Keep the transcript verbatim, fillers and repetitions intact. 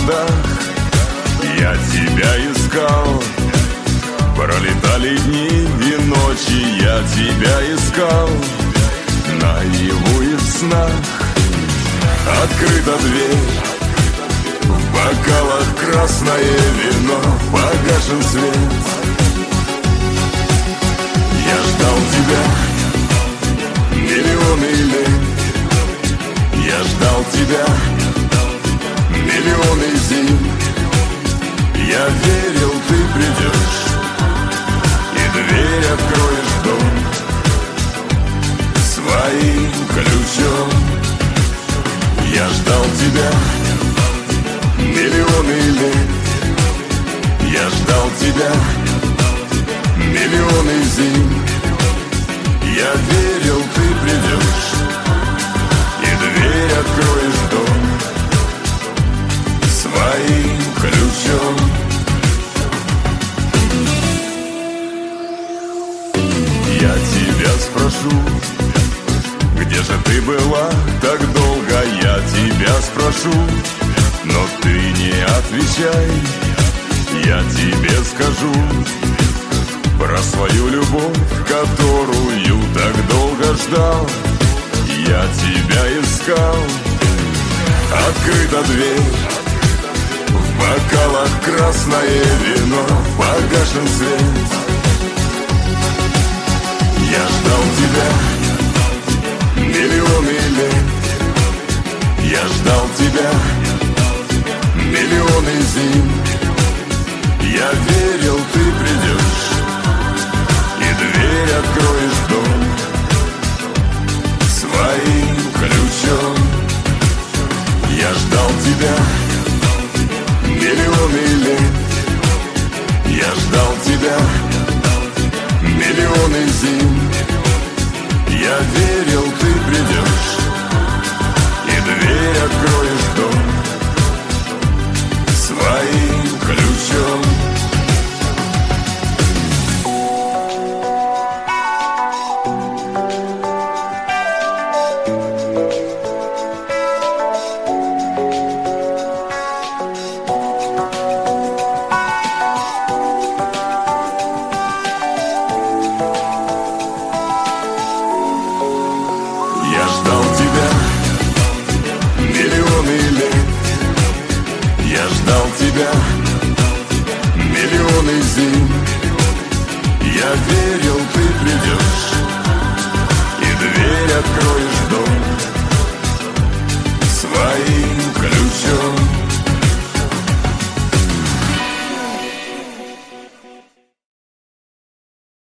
проводах. Я тебя искал, пролетали дни и ночи, я тебя искал, наяву и в снах. Открыта дверь, в бокалах красное вино, погашен свет. Я ждал тебя миллионы лет, я ждал тебя миллионы зим. Я верил, ты придешь и дверь откроешь в дом своим ключом. Я ждал тебя миллионы лет, я ждал тебя миллионы зим. Я верил, ты придешь и дверь откроешь в дом своим ключом. Я тебя спрошу, где же ты была так долго? Я тебя спрошу, но ты не отвечай. Я тебе скажу про свою любовь, которую так долго ждал. Я тебя искал, открыта дверь, в бокалах красное вино, погашен свет. Я ждал тебя миллионы лет, я ждал тебя миллионы зим. Я верил, ты придешь и дверь откроешь в дом своим ключом. Я ждал тебя миллионы лет, я ждал тебя миллионы зим. Я верил, ты придешь и дверь откроешь в дом своим ключом. Миллионы зим. Я верил, ты придешь и дверь откроешь